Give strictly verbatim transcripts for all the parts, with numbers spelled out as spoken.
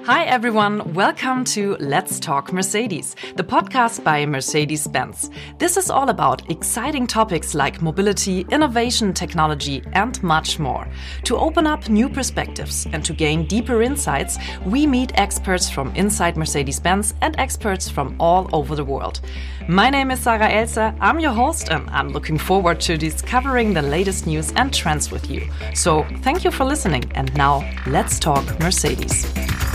Hi everyone, welcome to Let's Talk Mercedes, the podcast by Mercedes-Benz. This is all about exciting topics like mobility, innovation, technology, and much more. To open up new perspectives and to gain deeper insights, we meet experts from inside Mercedes-Benz and experts from all over the world. My name is Sarah Elser, I'm your host, and I'm looking forward to discovering the latest news and trends with you. So thank you for listening, and now let's talk Mercedes.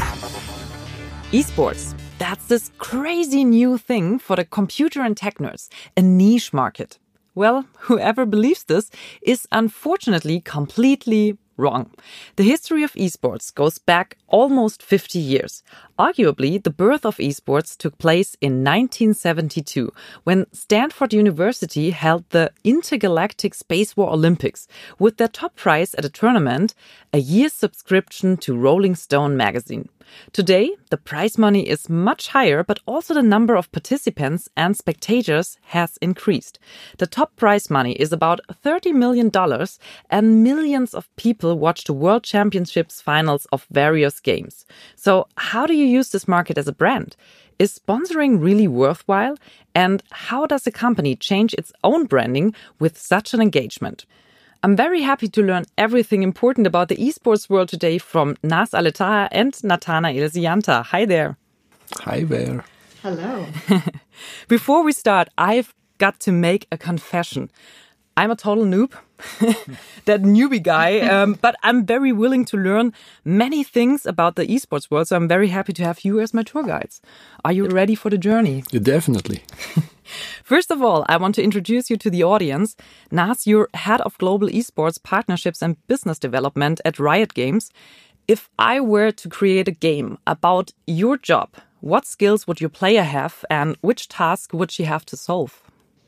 Esports, that's this crazy new thing for the computer and tech nerds, a niche market. Well, whoever believes this is unfortunately completely wrong. The history of esports goes back almost fifty years. Arguably, the birth of esports took place in nineteen seventy-two, when Stanford University held the Intergalactic Space War Olympics, with their top prize at a tournament, a year's subscription to Rolling Stone magazine. Today, the prize money is much higher, but also the number of participants and spectators has increased. The top prize money is about thirty million dollars, and millions of people watch the World Championships finals of various games. So how do you use this market as a brand? Is sponsoring really worthwhile? And how does a company change its own branding with such an engagement? I'm very happy to learn everything important about the esports world today from Naz Aletaha and Nathanael Zianta. Hi there. Hi there. Hello. Before we start, I've got to make a confession. I'm a total noob, that newbie guy, um, but I'm very willing to learn many things about the esports world, so I'm very happy to have you as my tour guides. Are you ready for the journey? Yeah, definitely. First of all, I want to introduce you to the audience. Naz, you're head of global esports partnerships and business development at Riot Games. If I were to create a game about your job, what skills would your player have and which task would she have to solve?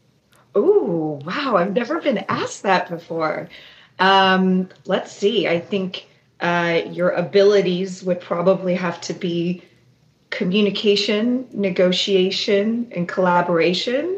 Oh, wow. I've never been asked that before. Um, let's see. I think uh, your abilities would probably have to be communication, negotiation, and collaboration.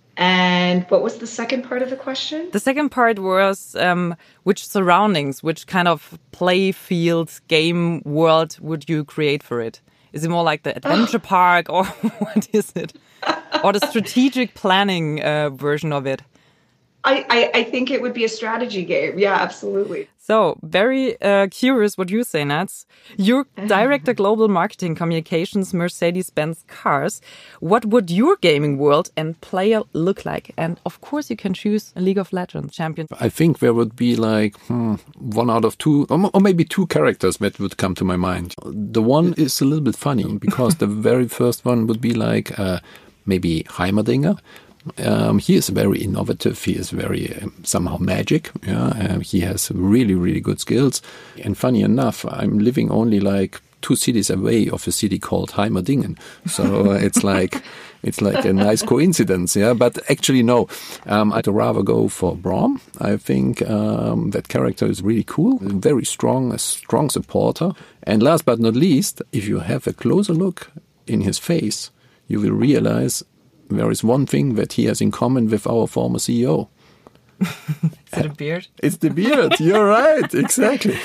And what was the second part of the question? The second part was um, which surroundings, which kind of play field, game world would you create for it? Is it more like the adventure oh. park, or what is it? Or the strategic planning uh, version of it? I, I, I think it would be a strategy game. Yeah, absolutely. So, very uh, curious what you say, Nats. You're Director Global Marketing Communications, Mercedes-Benz Cars. What would your gaming world and player look like? And of course, you can choose a League of Legends champion. I think there would be like hmm, one out of two, or maybe two characters that would come to my mind. The one is a little bit funny because the very first one would be like uh, maybe Heimerdinger. Um, he is very innovative. He is very um, somehow magic. Yeah, uh, he has really, really good skills. And funny enough, I'm living only like two cities away of a city called Heimerdingen. So uh, it's like it's like a nice coincidence. Yeah, but actually no. Um, I'd rather go for Braum. I think um, that character is really cool, very strong, a strong supporter. And last but not least, if you have a closer look in his face, you will realize there is one thing that he has in common with our former C E O. Is it a beard? It's the beard. You're right. Exactly.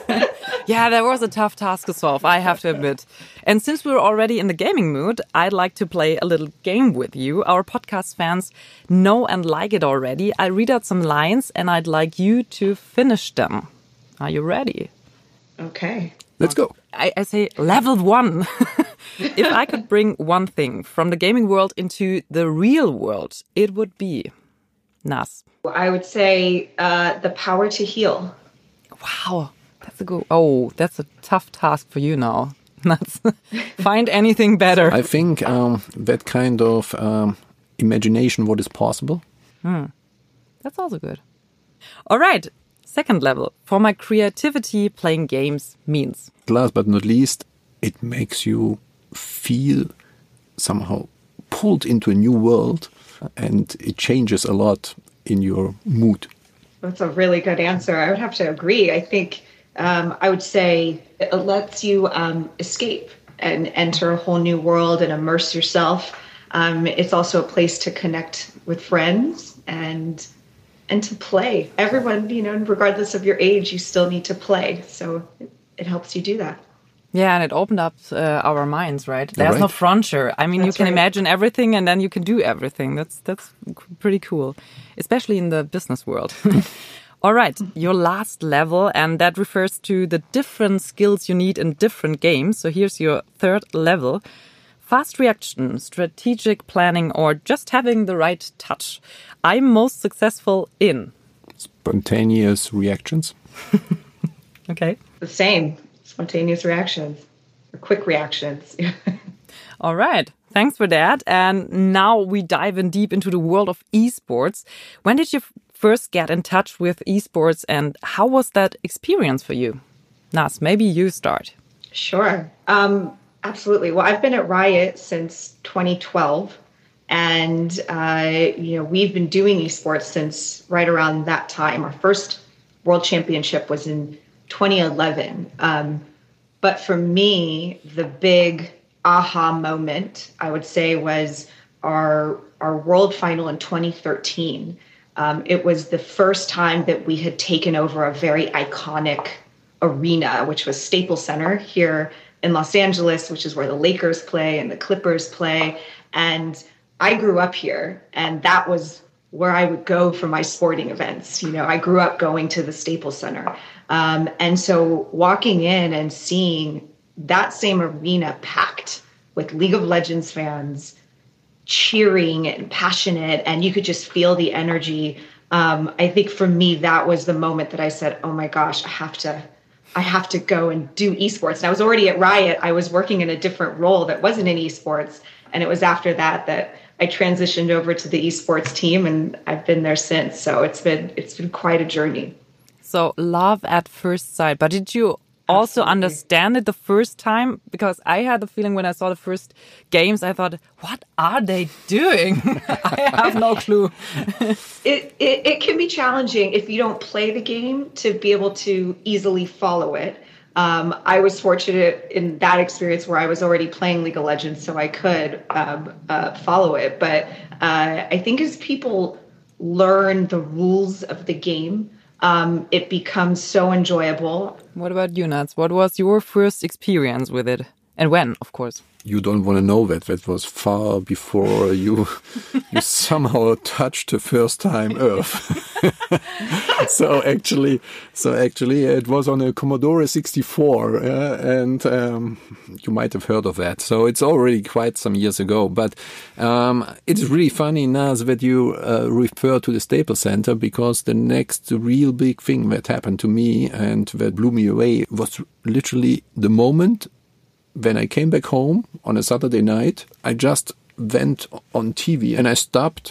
Yeah, that was a tough task to solve, I have to admit. And since we're already in the gaming mood, I'd like to play a little game with you. Our podcast fans know and like it already. I read out some lines and I'd like you to finish them. Are you ready? Okay. Let's go. I, I say level one. If I could bring one thing from the gaming world into the real world, it would be Naz. I would say uh, the power to heal. Wow, that's a good. Oh, that's a tough task for you now. Naz, find anything better. I think um, that kind of um, imagination, what is possible. Hmm. That's also good. All right. Second level, for my creativity, playing games means. Last but not least, it makes you feel somehow pulled into a new world, and it changes a lot in your mood. That's a really good answer. I would have to agree. I think um, I would say it lets you um, escape and enter a whole new world and immerse yourself. Um, it's also a place to connect with friends and and to play. Everyone, you know, regardless of your age, you still need to play. So it, it helps you do that. Yeah, and it opened up uh, our minds, right? There's right. no frontier. I mean, That's you can right. imagine everything and then you can do everything. That's that's pretty cool, especially in the business world. All right, your last level, and that refers to the different skills you need in different games. So here's your third level. Fast reaction, strategic planning, or just having the right touch. I'm most successful in... Spontaneous reactions. Okay. The same. Spontaneous reactions or quick reactions. All right. Thanks for that. And now we dive in deep into the world of esports. When did you first get in touch with esports and how was that experience for you? Nas, maybe you start. Sure. Um, absolutely. Well, I've been at Riot since twenty twelve. And, uh, you know, we've been doing esports since right around that time. Our first world championship was in twenty eleven. Um, but for me, the big aha moment, I would say, was our our world final in twenty thirteen. Um, it was the first time that we had taken over a very iconic arena, which was Staples Center here in Los Angeles, which is where the Lakers play and the Clippers play. And I grew up here, and that was where I would go for my sporting events. You know, I grew up going to the Staples Center. Um, and so walking in and seeing that same arena packed with League of Legends fans, cheering and passionate, and you could just feel the energy. Um, I think for me, that was the moment that I said, oh my gosh, I have to, I have to go and do esports. And I was already at Riot. I was working in a different role that wasn't in esports. And it was after that that I transitioned over to the esports team, and I've been there since. So it's been it's been quite a journey. So love at first sight. But did you also Absolutely. understand it the first time? Because I had the feeling when I saw the first games, I thought, what are they doing? I have no clue. It, it it can be challenging if you don't play the game to be able to easily follow it. Um, I was fortunate in that experience where I was already playing League of Legends, so I could um, uh, follow it. But uh, I think as people learn the rules of the game, um, it becomes so enjoyable. What about you, Nats? What was your first experience with it? And when, of course? You don't want to know that. That was far before you you somehow touched the first time Earth. so actually, so actually, it was on a Commodore sixty-four, uh, and um, you might have heard of that. So it's already quite some years ago. But um, it's really funny, Naz, that you uh, refer to the Staples Center, because the next real big thing that happened to me and that blew me away was literally the moment when I came back home on a Saturday night. I just went on T V and I stopped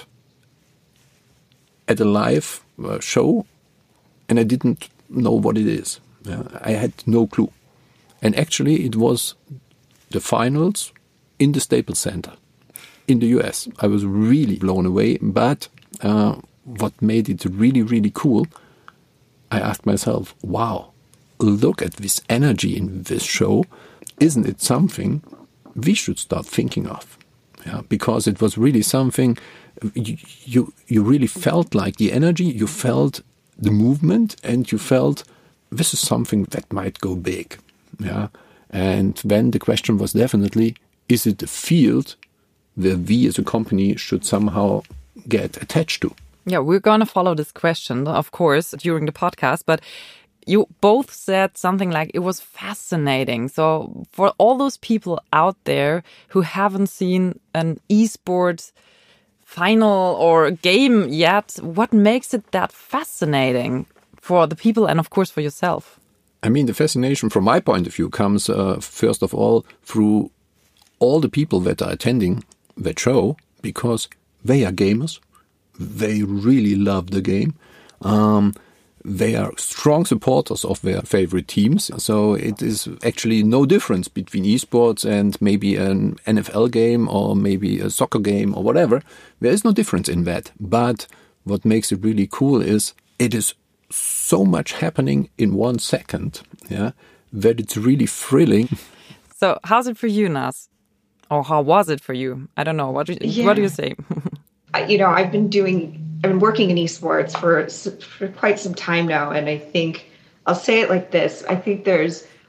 at a live uh, show, and I didn't know what it is. Yeah, I had no clue. And actually it was the finals in the Staples Center in the U S. I was really blown away. But uh, what made it really, really cool, I asked myself, wow, look at this energy in this show. Isn't it something we should start thinking of? Yeah, because it was really something you, you you really felt like the energy, you felt the movement, and you felt this is something that might go big. Yeah, and then the question was definitely, is it a field where we as a company should somehow get attached to? Yeah, we're going to follow this question, of course, during the podcast, but you both said something like it was fascinating. So for all those people out there who haven't seen an esports final or game yet, what makes it that fascinating for the people and, of course, for yourself? I mean, the fascination from my point of view comes, uh, first of all, through all the people that are attending that show, because they are gamers. They really love the game. Um, They are strong supporters of their favorite teams. So it is actually no difference between esports and maybe an N F L game or maybe a soccer game or whatever. There is no difference in that. But what makes it really cool is it is so much happening in one second, yeah, that it's really thrilling. So how's it for you, Nas? Or how was it for you? I don't know. What do you, Yeah. what do you say? You know, I've been doing, I've been working in esports for for quite some time now, and I think I'll say it like this: I think there's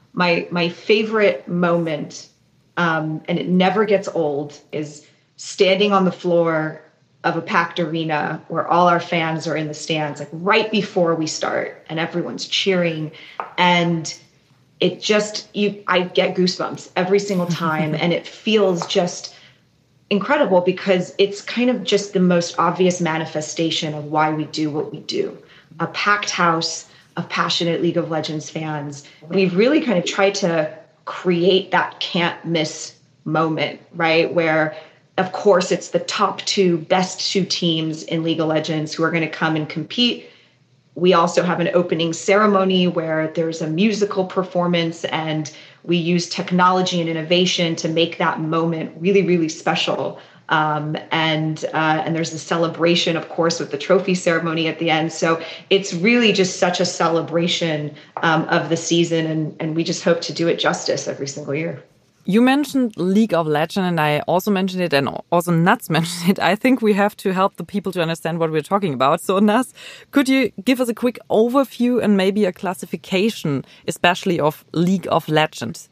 my my favorite moment, um, and it never gets old, is standing on the floor of a packed arena where all our fans are in the stands, like right before we start, and everyone's cheering, and it just, you, I get goosebumps every single time, and it feels just incredible because it's kind of just the most obvious manifestation of why we do what we do. A packed house of passionate League of Legends fans. We've really kind of tried to create that can't miss moment, right? Where, of course, it's the top two, best two teams in League of Legends who are going to come and compete. We also have an opening ceremony where there's a musical performance, and we use technology and innovation to make that moment really, really special. Um, and uh, and there's a celebration, of course, with the trophy ceremony at the end. So it's really just such a celebration um, of the season, and, and we just hope to do it justice every single year. You mentioned League of Legends, and I also mentioned it, and also Nuts mentioned it. I think we have to help the people to understand what we're talking about. So, Nuts, could you give us a quick overview and maybe a classification, especially of League of Legends?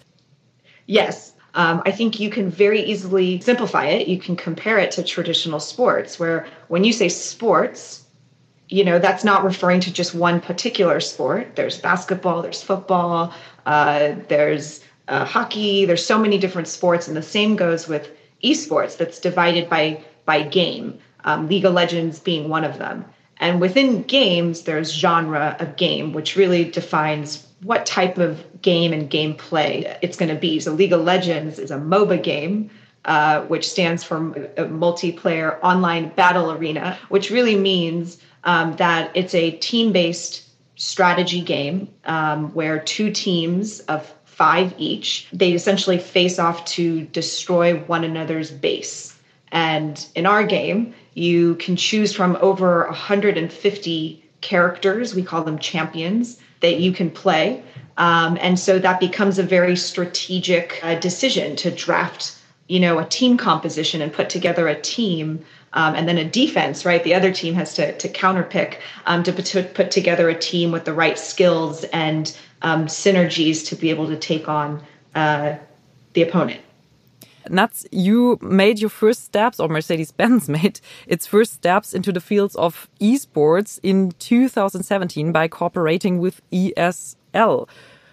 Yes. Um, I think you can very easily simplify it. You can compare it to traditional sports, where when you say sports, you know, that's not referring to just one particular sport. There's basketball, there's football, uh, there's uh, hockey. There's so many different sports, and the same goes with esports. That's divided by by game. Um, League of Legends being one of them. And within games, there's genre of game, which really defines what type of game and gameplay it's going to be. So League of Legends is a MOBA game, uh, which stands for a multiplayer online battle arena, which really means um, that it's a team-based strategy game um, where two teams of five each, they essentially face off to destroy one another's base. And in our game, you can choose from over one hundred fifty characters, we call them champions, that you can play. Um, and so that becomes a very strategic uh, decision to draft, you know, a team composition and put together a team, um, and then a defense, right? The other team has to, to counterpick um, to, to put together a team with the right skills and um, synergies to be able to take on uh, the opponent. Nuts, you made your first steps, or Mercedes-Benz made its first steps into the fields of esports in two thousand seventeen by cooperating with E S L.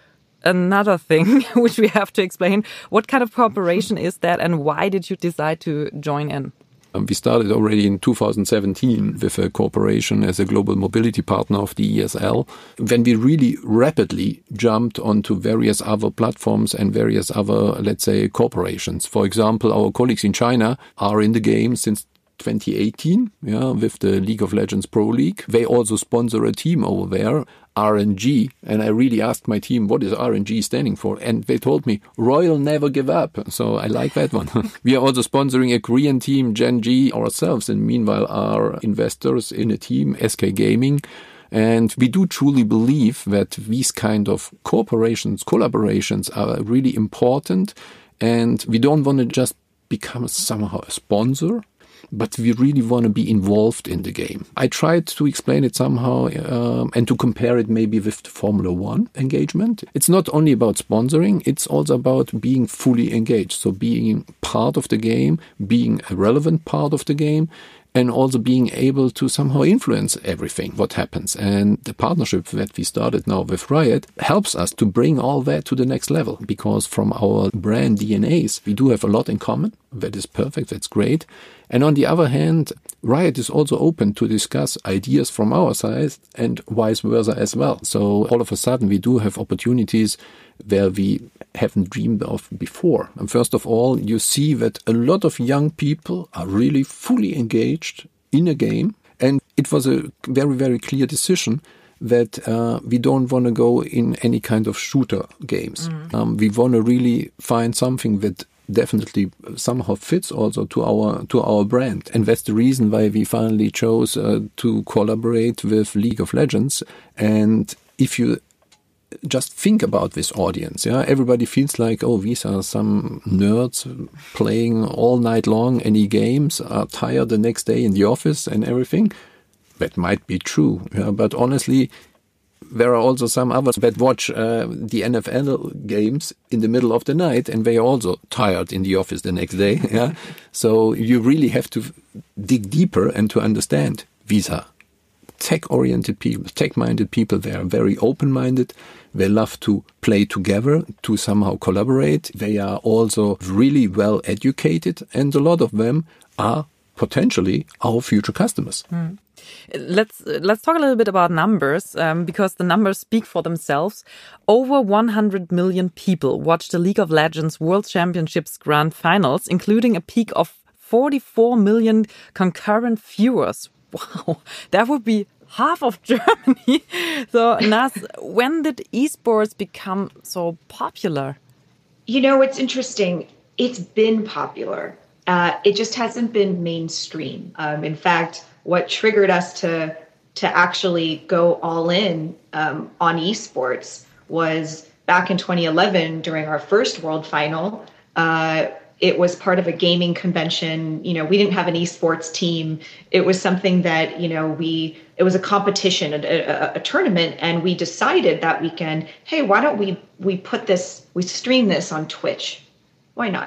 Another thing which we have to explain, what kind of cooperation is that, and why did you decide to join in? Um, we started already in two thousand seventeen with a cooperation as a global mobility partner of the E S L, when we really rapidly jumped onto various other platforms and various other, let's say, corporations. For example, our colleagues in China are in the game since twenty eighteen, yeah, with the League of Legends Pro League. They also sponsor a team over there, R N G, and I really asked my team, what is R N G standing for? And they told me, Royal Never Give Up. So I like that one. We are also sponsoring a Korean team, Gen G, ourselves, and meanwhile are investors in a team, S K Gaming. And we do truly believe that these kind of corporations, collaborations are really important, and we don't want to just become somehow a sponsor, but we really want to be involved in the game. I tried to explain it somehow um, and to compare it maybe with the Formula One engagement. It's not only about sponsoring, it's also about being fully engaged. So being part of the game, being a relevant part of the game, and also being able to somehow influence everything, what happens. And the partnership that we started now with Riot helps us to bring all that to the next level, because from our brand D N As, we do have a lot in common. That is perfect, that's great. And on the other hand, Riot is also open to discuss ideas from our side and vice versa as well. So all of a sudden, we do have opportunities where we haven't dreamed of before. And first of all, you see that a lot of young people are really fully engaged in a game. And it was a very, very clear decision that uh, we don't want to go in any kind of shooter games. Mm. Um, we want to really find something that definitely somehow fits also to our to our brand. And that's the reason why we finally chose uh, to collaborate with League of Legends. And if you just think about this audience, yeah, everybody feels like, oh, these are some nerds playing all night long any games, are tired the next day in the office and everything. That might be true, yeah, but honestly, There are also some others that watch uh, the N F L games in the middle of the night, and they are also tired in the office the next day. Yeah, so you really have to dig deeper and to understand these are tech-oriented people, tech-minded people. They are very open-minded. They love to play together, to somehow collaborate. They are also really well educated, and a lot of them are potentially our future customers. Mm. Let's let's talk a little bit about numbers, um, because the numbers speak for themselves. Over one hundred million people watched the League of Legends World Championships Grand Finals, including a peak of forty-four million concurrent viewers. Wow, that would be half of Germany. So, Naz, when did esports become so popular? You know, it's interesting. It's been popular. Uh, it just hasn't been mainstream. Um, in fact, what triggered us to to actually go all in um, on esports was back in twenty eleven during our first World Final. Uh, it was part of a gaming convention. You know, we didn't have an esports team. It was something that, you know, we, it was a competition, a, a, a tournament, and we decided that weekend, hey, why don't we, we put this, we stream this on Twitch? Why not?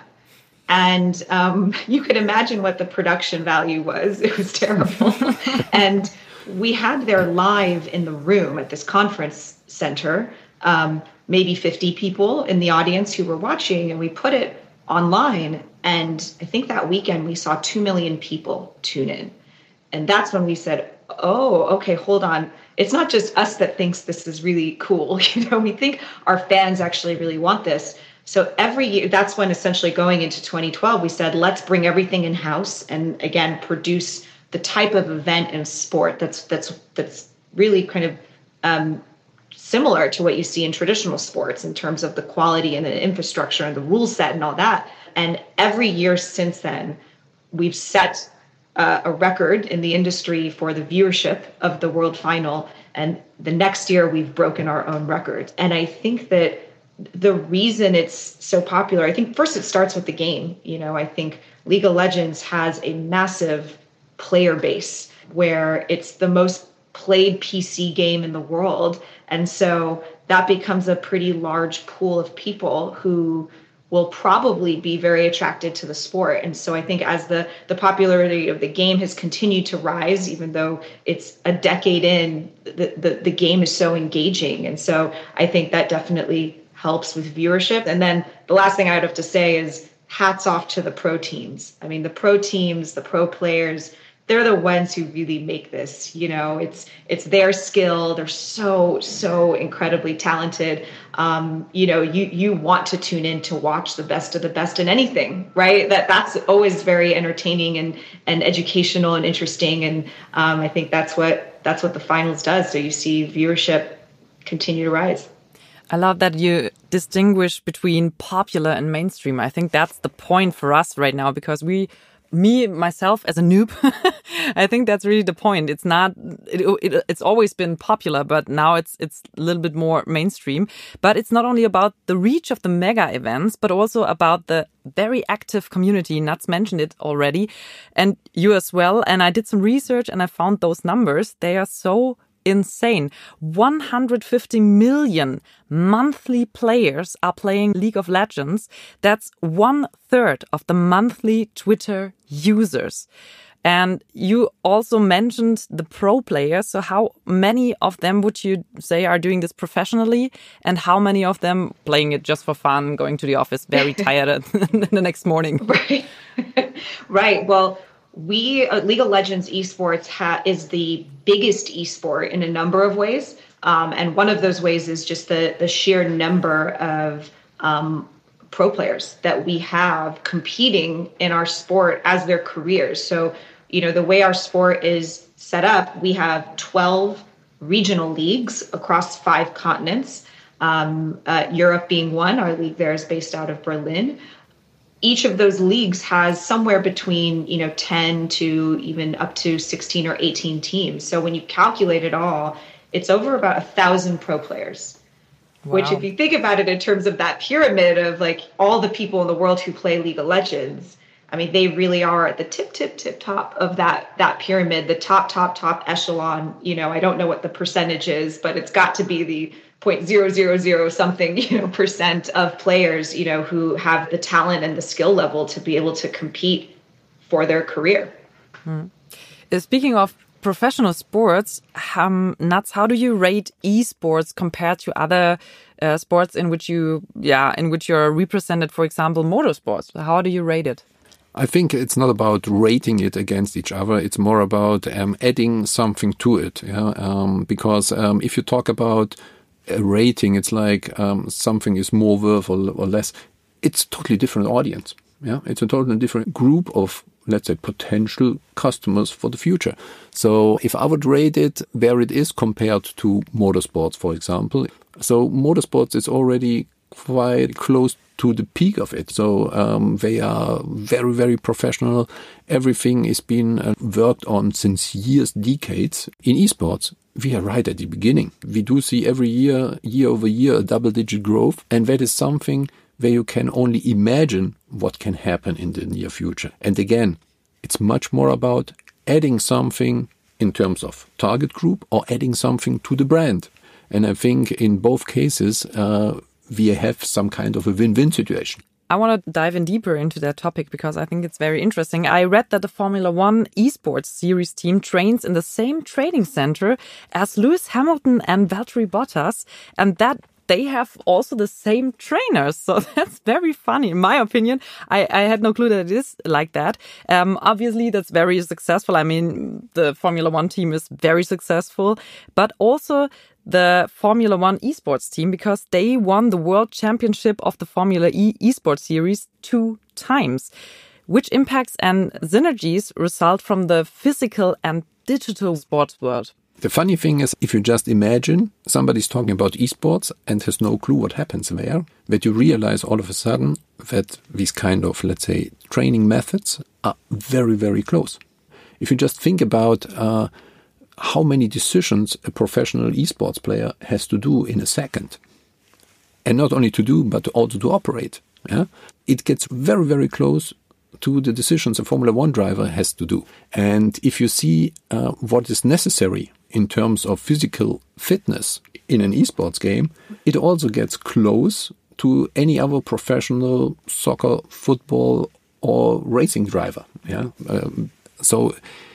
And um, you could imagine what the production value was. It was terrible. And we had there live in the room at this conference center, um, maybe fifty people in the audience who were watching, and we put it online. And I think that weekend we saw two million people tune in. And that's when we said, oh, okay, hold on. It's not just us that thinks this is really cool. You know, we think our fans actually really want this. So every year, that's when essentially going into twenty twelve, we said, let's bring everything in-house and, again, produce the type of event and sport that's that's that's really kind of um, similar to what you see in traditional sports in terms of the quality and the infrastructure and the rule set and all that. And every year since then, we've set uh, a record in the industry for the viewership of the World Final. And the next year, we've broken our own record. And I think that the reason it's so popular, I think first it starts with the game. You know, I think League of Legends has a massive player base where it's the most played P C game in the world. And so that becomes a pretty large pool of people who will probably be very attracted to the sport. And so I think as the, the popularity of the game has continued to rise, even though it's a decade in, the, the, the game is so engaging. And so I think that definitely helps with viewership. And then the last thing I'd have to say is hats off to the pro teams. I mean, the pro teams, the pro players, they're the ones who really make this. You know, it's it's their skill. They're so, so incredibly talented. Um, you know, you you want to tune in to watch the best of the best in anything, right? That that's always very entertaining and and educational and interesting. And um, I think that's what that's what the finals does. So you see viewership continue to rise. I love that you distinguish between popular and mainstream. I think that's the point for us right now, because we, me, myself as a noob, I think that's really the point. It's not, it, it, it's always been popular, but now it's, it's a little bit more mainstream. But it's not only about the reach of the mega events, but also about the very active community. Nats mentioned it already, and you as well. And I did some research and I found those numbers. They are so insane. one hundred fifty million monthly players are playing League of Legends. That's one third of the monthly Twitter users. And you also mentioned the pro players. So how many of them would you say are doing this professionally? And how many of them playing it just for fun, going to the office very tired the next morning? Right. Right. Well, We uh, League of Legends esports ha- is the biggest esport in a number of ways, um, and one of those ways is just the the sheer number of um, pro players that we have competing in our sport as their careers. So, you know, the way our sport is set up, we have twelve regional leagues across five continents. Um, uh, Europe being one, our league there is based out of Berlin. Each of those leagues has somewhere between, you know, ten to even up to sixteen or eighteen teams. So when you calculate it all, it's over about a thousand pro players, wow. Which if you think about it in terms of that pyramid of like all the people in the world who play League of Legends, I mean, they really are at the tip, tip, tip top of that that pyramid, the top, top, top echelon. You know, I don't know what the percentage is, but it's got to be the zero point zero zero zero something, you know, percent of players, you know, who have the talent and the skill level to be able to compete for their career. Hmm. Uh, speaking of professional sports, um, Nuts, how do you rate esports compared to other uh, sports in which you, yeah, in which you're represented? For example, motorsports. How do you rate it? I think it's not about rating it against each other. It's more about um, adding something to it. Yeah? Um, because um, if you talk about a rating, it's like um, something is more worth or, or less. It's a totally different audience. Yeah, it's a totally different group of, let's say, potential customers for the future. So if I would rate it where it is compared to motorsports, for example, so motorsports is already quite close to the peak of it. So um, they are very, very professional. Everything is being uh, worked on since years, decades. In esports, we are right at the beginning. We do see every year, year over year, a double-digit growth. And that is something where you can only imagine what can happen in the near future. And again, it's much more about adding something in terms of target group or adding something to the brand. And I think in both cases, uh, we have some kind of a win-win situation. I want to dive in deeper into that topic because I think it's very interesting. I read that the Formula One esports series team trains in the same training center as Lewis Hamilton and Valtteri Bottas, and that they have also the same trainers. So that's very funny. In my opinion, I, I had no clue that it is like that. Um, obviously, that's very successful. I mean, the Formula One team is very successful, but also the Formula One esports team, because they won the World Championship of the Formula E esports series two times. Which impacts and synergies result from the physical and digital sports world? The funny thing is, if you just imagine somebody's talking about esports and has no clue what happens there, that you realize all of a sudden that these kind of, let's say, training methods are very, very close. If you just think about uh, how many decisions a professional esports player has to do in a second, and not only to do, but also to operate, yeah? It gets very, very close to the decisions a Formula One driver has to do. And if you see uh, what is necessary in terms of physical fitness in an esports game, it also gets close to any other professional soccer, football, or racing driver. Yeah, um, so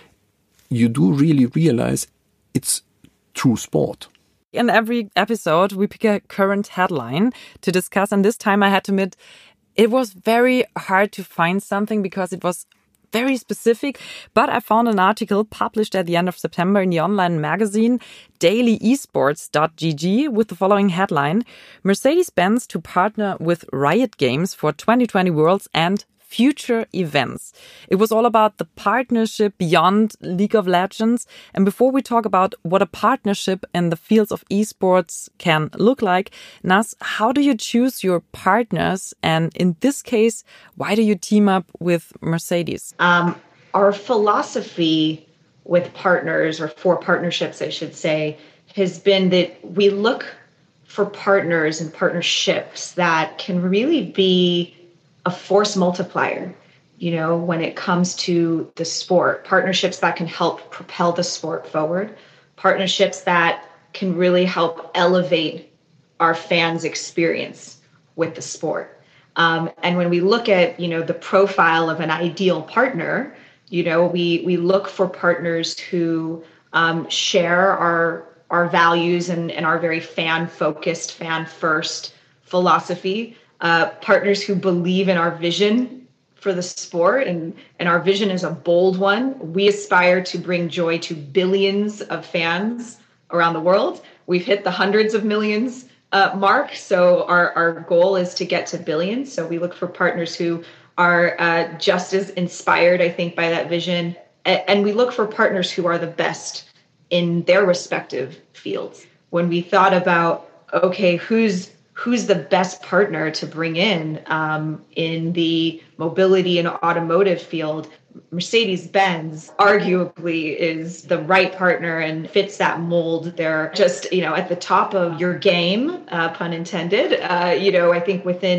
you do really realize it's true sport. In every episode, we pick a current headline to discuss, and this time I had to admit it was very hard to find something because it was very specific, but I found an article published at the end of September in the online magazine daily esports dot g g with the following headline: Mercedes-Benz to partner with Riot Games for twenty twenty Worlds and future events. It was all about the partnership beyond League of Legends. And before we talk about what a partnership in the fields of esports can look like, Naz, how do you choose your partners? And in this case, why do you team up with Mercedes? Um, our philosophy with partners, or for partnerships, I should say, has been that we look for partners and partnerships that can really be a force multiplier, you know, when it comes to the sport. Partnerships that can help propel the sport forward. Partnerships that can really help elevate our fans' experience with the sport. Um, and when we look at, you know, the profile of an ideal partner, you know, we we look for partners who um, share our our values and, and our very fan-focused, fan-first philosophy. Uh, partners who believe in our vision for the sport, and, and our vision is a bold one. We aspire to bring joy to billions of fans around the world. We've hit the hundreds of millions uh, mark, so our, our goal is to get to billions. So we look for partners who are uh, just as inspired, I think, by that vision. A- and we look for partners who are the best in their respective fields. When we thought about, okay, who's who's the best partner to bring in um, in the mobility and automotive field, Mercedes-Benz arguably is the right partner and fits that mold. They're just, you know, at the top of your game, uh, pun intended. Uh, you know, I think within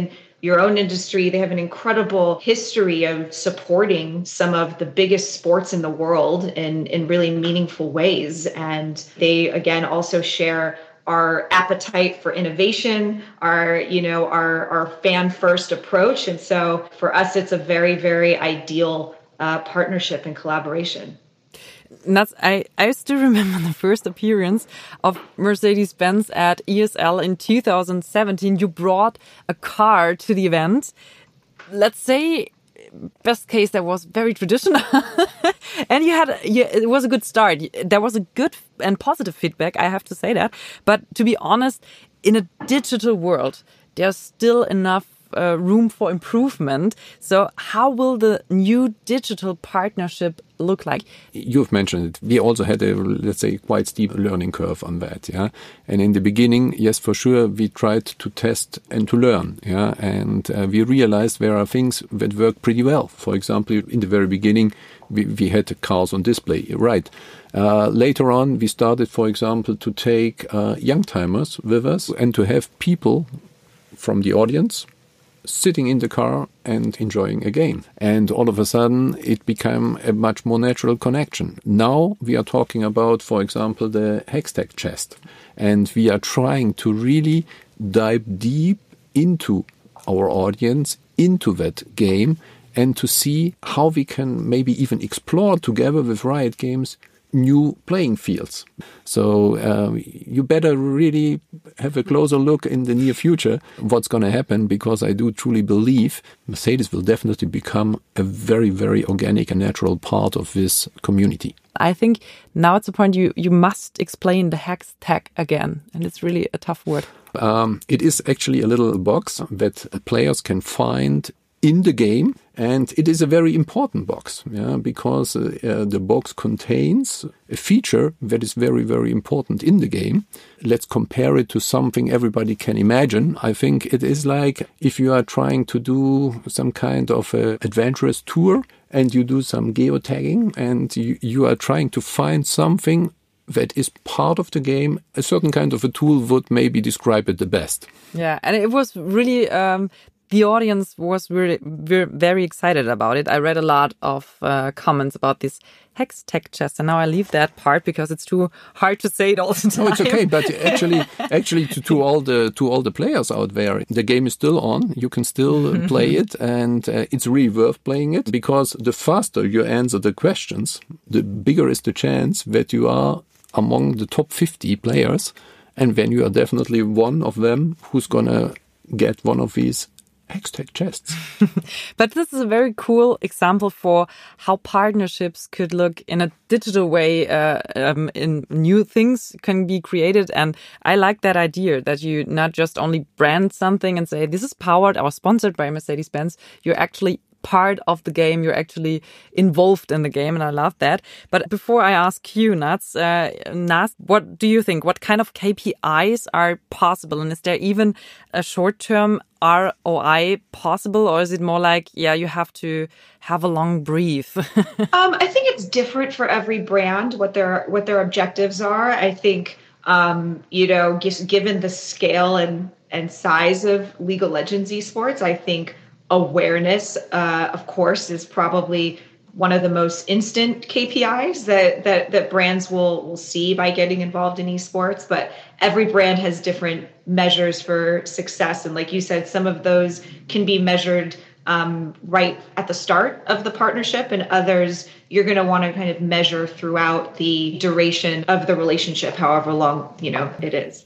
your own industry. They have an incredible history of supporting some of the biggest sports in the world in, in really meaningful ways. And they, again, also share our appetite for innovation, our, you know, our, our fan-first approach. And so for us, it's a very, very ideal uh, partnership and collaboration. Nuts, I, I still remember the first appearance of Mercedes-Benz at E S L in two thousand seventeen. You brought a car to the event. Let's say, best case, that was very traditional. And you had, you, it was a good start. There was a good and positive feedback, I have to say that. But to be honest, in a digital world, there's still enough Uh, room for improvement. So how will the new digital partnership look like? You've mentioned it. We also had a, let's say, quite steep learning curve on that. Yeah. And in the beginning, yes, for sure, we tried to test and to learn. Yeah. And uh, we realized there are things that work pretty well. For example, in the very beginning, we, we had the cars on display. Right. Uh, later on, we started, for example, to take uh, young timers with us and to have people from the audience sitting in the car and enjoying a game. And all of a sudden, it became a much more natural connection. Now we are talking about, for example, the Hextech chest. And we are trying to really dive deep into our audience, into that game, and to see how we can maybe even explore together with Riot Games new playing fields. So um, you better really have a closer look in the near future what's going to happen, because I do truly believe Mercedes will definitely become a very, very organic and natural part of this community. I think now it's the point you, you must explain the Hextech again, and it's really a tough word. Um, it is actually a little box that players can find in the game, and it is a very important box, yeah, because uh, uh, the box contains a feature that is very, very important in the game. Let's compare it to something everybody can imagine. I think it is like if you are trying to do some kind of a adventurous tour and you do some geotagging and you, you are trying to find something that is part of the game. A certain kind of a tool would maybe describe it the best. Yeah, and it was really... Um The audience was really, very excited about it. I read a lot of uh, comments about this Hextech chest, and now I leave that part because it's too hard to say it all the time. No, it's okay, but actually, actually, to, to all the to all the players out there, the game is still on. You can still play it, and uh, it's really worth playing it, because the faster you answer the questions, the bigger is the chance that you are among the top fifty players, and then you are definitely one of them who's gonna get one of these Hextech chests. But this is a very cool example for how partnerships could look in a digital way. Uh, um, in new things can be created, and I like that idea that you not just only brand something and say this is powered or sponsored by Mercedes-Benz. You're actually part of the game. You're actually involved in the game, and I love that. But before I ask you, Nuts, uh, Naz, what do you think? What kind of K P Is are possible? And is there even a short-term R O I possible, or is it more like, yeah, you have to have a long brief? um, I think it's different for every brand, what their what their objectives are. I think, um, you know, just given the scale and, and size of League of Legends esports, I think awareness, uh, of course, is probably one of the most instant K P Is that, that, that brands will, will see by getting involved in esports. But every brand has different measures for success. And like you said, some of those can be measured um, right at the start of the partnership, and others you're going to want to kind of measure throughout the duration of the relationship, however long, you know, it is.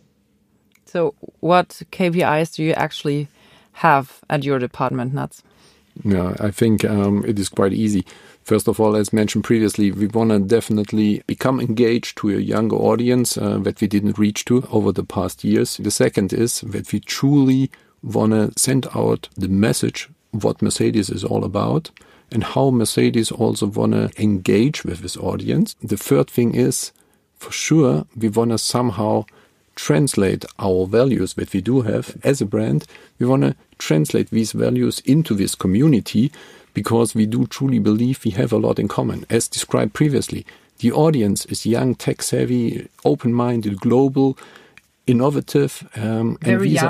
So what K P Is do you actually have at your department, Nuts? Yeah, I think um, it is quite easy. First of all, as mentioned previously, we want to definitely become engaged to a younger audience uh, that we didn't reach to over the past years. The second is that we truly want to send out the message what Mercedes is all about and how Mercedes also want to engage with this audience. The third thing is, for sure, we want to somehow translate our values that we do have as a brand. We want to translate these values into this community, because we do truly believe we have a lot in common. As described previously, the audience is young, tech-savvy, open-minded, global, innovative. Um, Very and young. Are,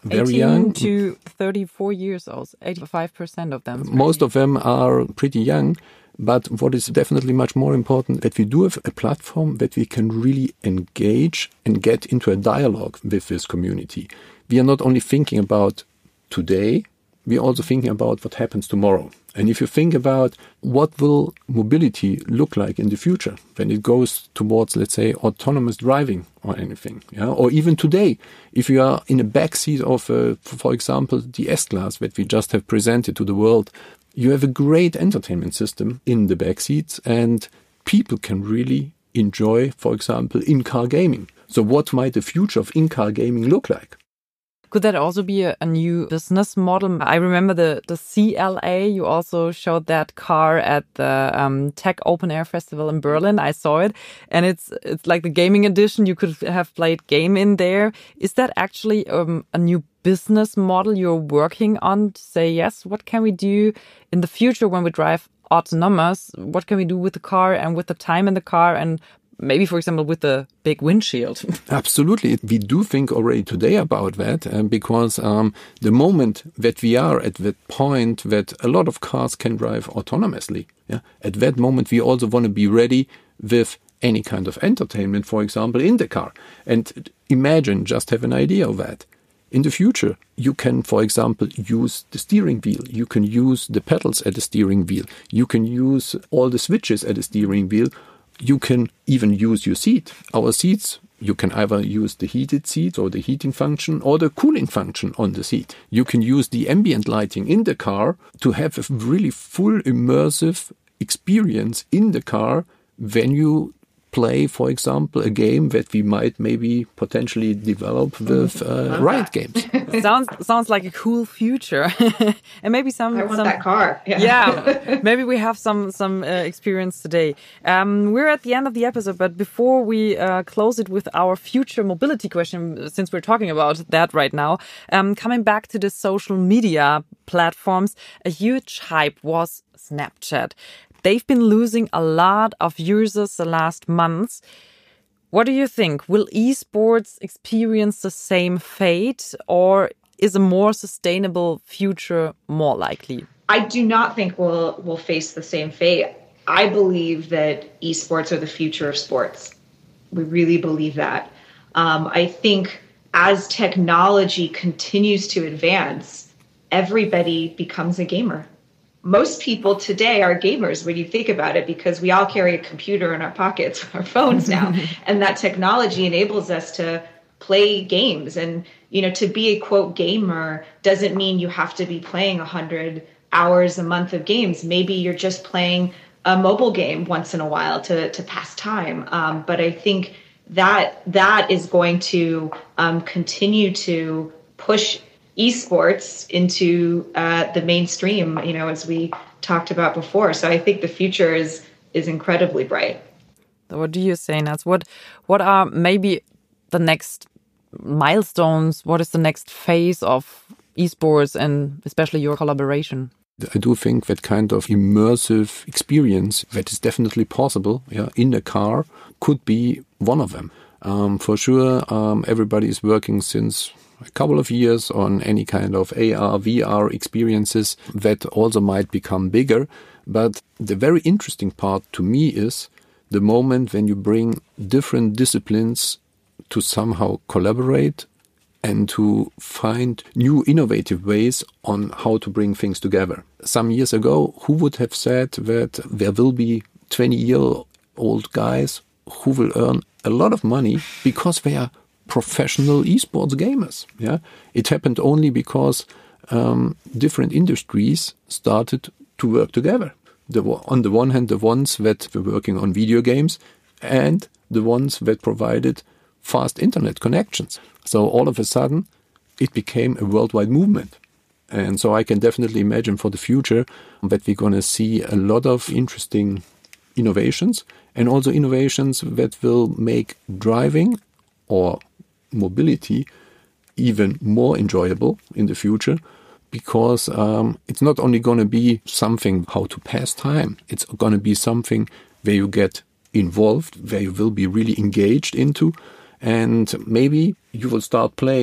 very eighteen young. to thirty-four years old, eighty-five percent of them. Most of them are pretty young. But what is definitely much more important, that we do have a platform that we can really engage and get into a dialogue with this community. We are not only thinking about today, we are also thinking about what happens tomorrow. And if you think about what will mobility look like in the future, when it goes towards, let's say, autonomous driving or anything, yeah? Or even today, if you are in a backseat of, uh, for example, the S-Class that we just have presented to the world, you have a great entertainment system in the back seats, and people can really enjoy, for example, in-car gaming. So what might the future of in-car gaming look like? Could that also be a, a new business model? I remember the, the C L A. You also showed that car at the um, Tech Open Air Festival in Berlin. I saw it. And it's it's like the gaming edition. You could have played game in there. Is that actually um, a new business model you're working on to say, yes, what can we do in the future when we drive autonomous? What can we do with the car and with the time in the car, and maybe, for example, with the big windshield? Absolutely. We do think already today about that, um, because um, the moment that we are at that point that a lot of cars can drive autonomously, yeah, at that moment we also want to be ready with any kind of entertainment, for example, in the car. And imagine, just have an idea of that. In the future, you can, for example, use the steering wheel. You can use the pedals at the steering wheel. You can use all the switches at the steering wheel. You can even use your seat. Our seats, you can either use the heated seat or the heating function or the cooling function on the seat. You can use the ambient lighting in the car to have a really full immersive experience in the car when you play, for example, a game that we might maybe potentially develop with uh, riot games. sounds sounds like a cool future, and maybe some. I want some, that car. Yeah, yeah maybe we have some some uh, experience today. Um, we're at the end of the episode, but before we uh, close it with our future mobility question, since we're talking about that right now, um, coming back to the social media platforms, a huge hype was Snapchat. They've been losing a lot of users the last months. What do you think? Will esports experience the same fate, or is a more sustainable future more likely? I do not think we'll we'll face the same fate. I believe that esports are the future of sports. We really believe that. Um, I think as technology continues to advance, everybody becomes a gamer. Most people today are gamers when you think about it, because we all carry a computer in our pockets, our phones now, and that technology enables us to play games. And, you know, to be a quote gamer doesn't mean you have to be playing one hundred hours a month of games. Maybe you're just playing a mobile game once in a while to, to pass time. Um, but I think that that is going to um, continue to push esports into uh, the mainstream, you know, as we talked about before. So I think the future is is incredibly bright. What do you say, Nats? What what are maybe the next milestones? What is the next phase of esports, and especially your collaboration? I do think that kind of immersive experience that is definitely possible, yeah, in a car could be one of them. Um, for sure, um, everybody is working since a couple of years on any kind of A R, V R experiences that also might become bigger. But the very interesting part to me is the moment when you bring different disciplines to somehow collaborate and to find new innovative ways on how to bring things together. Some years ago, who would have said that there will be twenty-year-old guys who will earn a lot of money because they are professional esports gamers? Yeah, it happened only because um, different industries started to work together. The, on the one hand, the ones that were working on video games and the ones that provided fast internet connections. So all of a sudden, it became a worldwide movement. And so I can definitely imagine for the future that we're going to see a lot of interesting innovations, and also innovations that will make driving or mobility even more enjoyable in the future, because um, it's not only going to be something how to pass time, it's going to be something where you get involved, where you will be really engaged into, and maybe you will start playing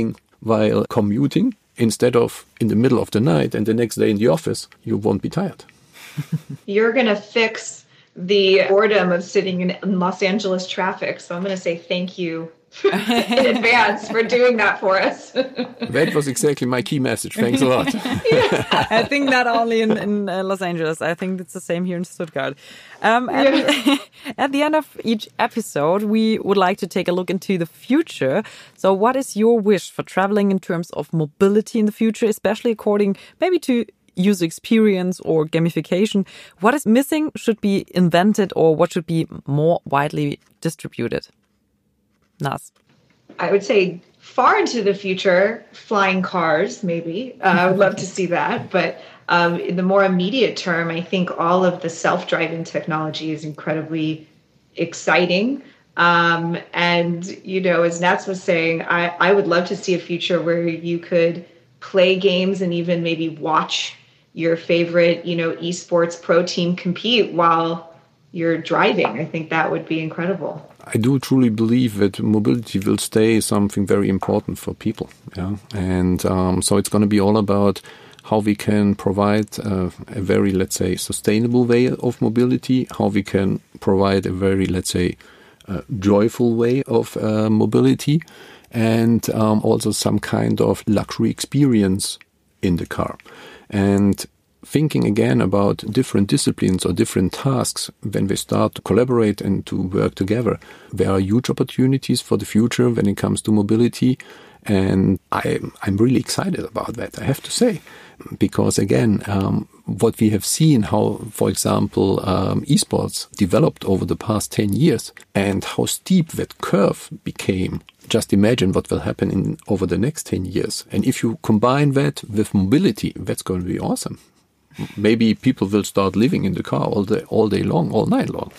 while commuting instead of in the middle of the night and the next day in the office, you won't be tired. You're going to fix the boredom of sitting in Los Angeles traffic. So I'm going to say thank you in advance for doing that for us. That was exactly my key message. Thanks a lot. I think not only in, in uh, Los Angeles, I think it's the same here in Stuttgart. Um, at, yeah. the, at the end of each episode, we would like to take a look into the future. So what is your wish for traveling in terms of mobility in the future, especially according maybe to user experience or gamification? What is missing, should be invented, or what should be more widely distributed? Nas. I would say far into the future, flying cars, maybe. Uh, I would love to see that. But um, in the more immediate term, I think all of the self-driving technology is incredibly exciting. Um, and, you know, as Nats was saying, I, I would love to see a future where you could play games and even maybe watch your favorite, you know, esports pro team compete while you're driving. I think that would be incredible. I do truly believe that mobility will stay something very important for people. Yeah? And um, so it's going to be all about how we can provide uh, a very, let's say, sustainable way of mobility, how we can provide a very, let's say, uh, joyful way of uh, mobility, and um, also some kind of luxury experience in the car. And thinking again about different disciplines or different tasks, when we start to collaborate and to work together, there are huge opportunities for the future when it comes to mobility. And I, I'm really excited about that, I have to say. Because again, um, what we have seen, how, for example, um, esports developed over the past ten years and how steep that curve became. Just imagine what will happen in over the next ten years. And if you combine that with mobility, that's going to be awesome. Maybe people will start living in the car all day, all day long, all night long.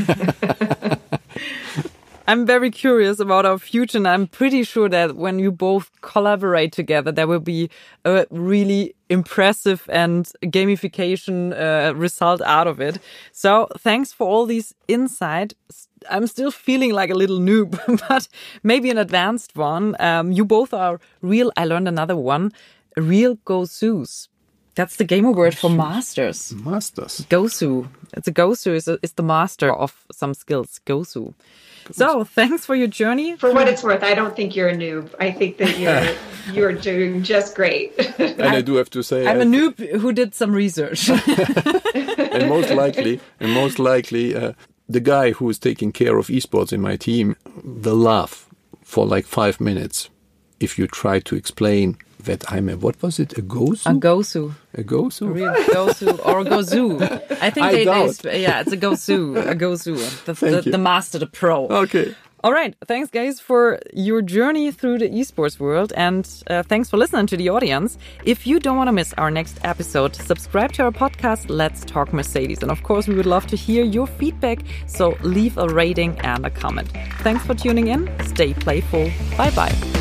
I'm very curious about our future, and I'm pretty sure that when you both collaborate together, there will be a really impressive and gamification uh, result out of it. So thanks for all these insights. I'm still feeling like a little noob, but maybe an advanced one. Um, you both are real, I learned another one, real Gosus. That's the gamer word for masters. Masters. Gosu. It's a Gosu is, a, is the master of some skills. Gosu. So thanks for your journey. For what it's worth, I don't think you're a noob. I think that you're you're doing just great. And I do have to say, I'm I a noob who did some research. and most likely, and most likely, uh, the guy who is taking care of esports in my team will laugh for like five minutes if you try to explain that I'm a, what was it, a Gosu? A Gosu. A Gosu? A real Gosu or a Gozu. I think I they, doubt. they, yeah, it's a Gosu, a Gosu, the, Thank the, you. the master, the pro. Okay. All right. Thanks, guys, for your journey through the esports world. And uh, thanks for listening to the audience. If you don't want to miss our next episode, subscribe to our podcast, Let's Talk Mercedes. And of course, we would love to hear your feedback. So leave a rating and a comment. Thanks for tuning in. Stay playful. Bye-bye.